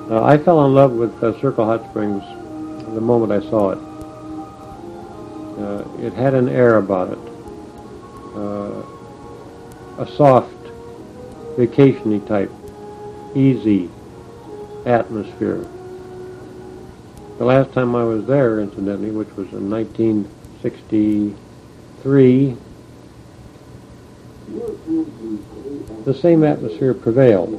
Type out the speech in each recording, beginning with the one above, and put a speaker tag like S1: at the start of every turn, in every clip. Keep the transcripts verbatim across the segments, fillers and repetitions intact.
S1: Uh, I fell in love with uh, Circle Hot Springs the moment I saw it. Uh, it had an air about it, uh, a soft, vacation-y type, easy atmosphere. The last time I was there, incidentally, which was in nineteen sixty-three, the same atmosphere prevailed.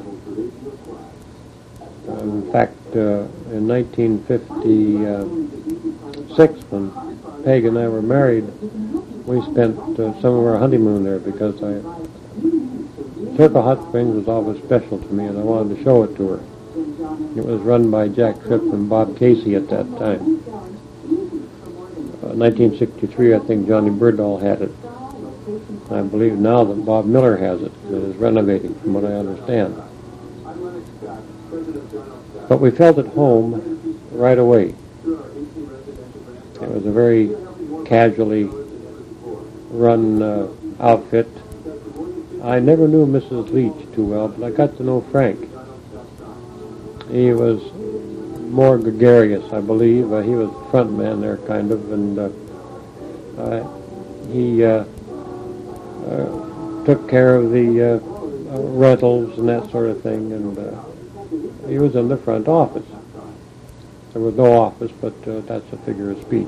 S1: Uh, in fact, uh, in nineteen fifty-six, when Peg and I were married, we spent uh, some of our honeymoon there because I, Circle Hot Springs was always special to me, and I wanted to show it to her. It was run by Jack Tripp and Bob Casey at that time. Uh, nineteen sixty-three, I think Johnny Birdahl had it. I believe now that Bob Miller has it, that is renovating, from what I understand. But we felt at home right away. It was a very casually run uh, outfit. I never knew Missus Leach too well, but I got to know Frank. He was more gregarious, I believe. Uh, he was the front man there, kind of, and uh, uh, he uh, uh, took care of the uh, uh, rentals and that sort of thing, and uh, he was in the front office. There was no office, but uh, that's a figure of speech.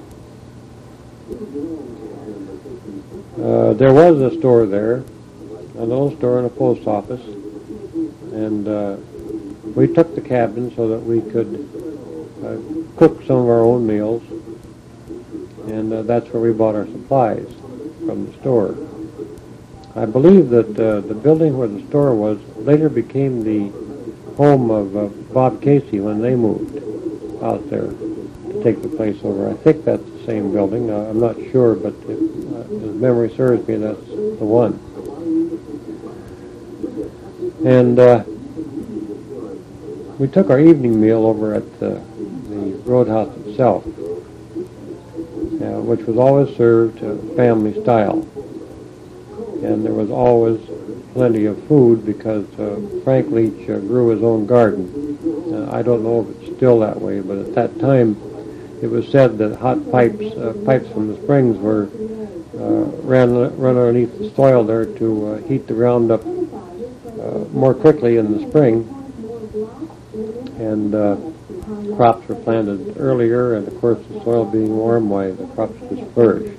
S1: Uh, there was a store there, a little store and a post office, and uh, we took the cabin so that we could uh, cook some of our own meals, and uh, that's where we bought our supplies from the store. I believe that uh, the building where the store was later became the home of uh, Bob Casey when they moved out there to take the place over. I think that's the same building. Uh, I'm not sure, but if, uh, if memory serves me, that's the one. And uh, we took our evening meal over at the, the Roadhouse itself, uh, which was always served uh, family style. And there was always plenty of food because uh, Frank Leach uh, grew his own garden. Uh, I don't know if it's still that way, but at that time it was said that hot pipes uh, pipes from the springs were uh, ran run underneath the soil there to uh, heat the ground up uh, more quickly in the spring, and uh, crops were planted earlier, and of course the soil being warm, why the crops just flourish.